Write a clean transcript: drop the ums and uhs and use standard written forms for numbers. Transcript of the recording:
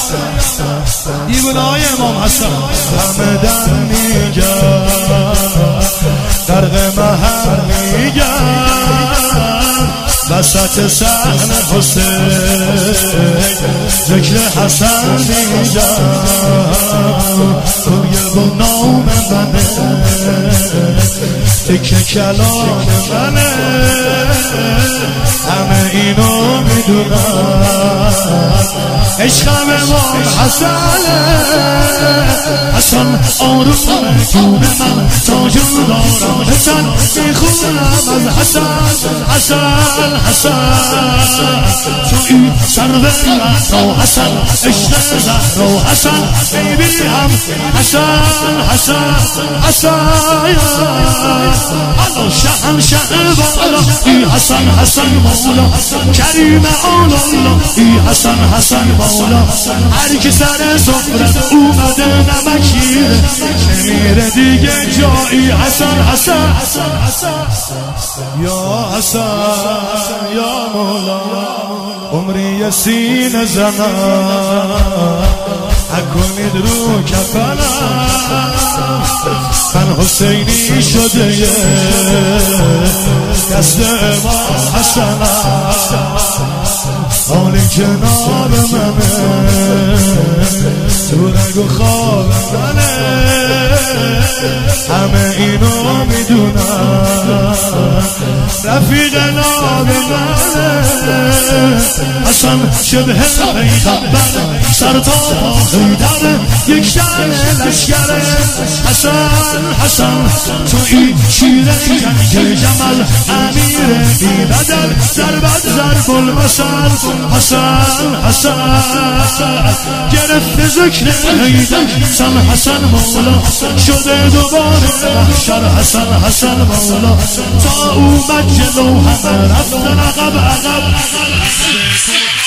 دیوانای امام حسن همه در میگن غرق محل میگن وسط صحن حسین ذکر حسن میگن روی با نام منه تکه کلام منه همه اینو میدونن عشقم امام حسنه حسن آروم جون من تا جون دارم حسن میخونم از حسن حسن حسن توی سرور تا حسن عشق زهرا حسن میبینم حسن حسن حسن انا شهنشه بالا ای حسن حسن مولا کریم آلا ای حسن حسن مولا هر کی سر سفره اومده نمکیره نمیره دیگه جایی حسن حسن یا حسن یا مولا عمری سینه زنم حکنید رو کفنم من حسینی شده دست امام حسنم حالی کنار منه تو رنگ و خواب منه همه اینو میدونن رفیق ناب منه حسن شبه پیغمبر سر تا حیدر یک شهر لشکره حسن حسن توی شیر جنگ جمل امیر بی بدل ضربت ضرب المثل حسن حسن گرفته ذکر حیدر حسن حسن مولا شده دوباره محشر حسن حسن مولا تا اومد جلو همه رفتن عقب عقب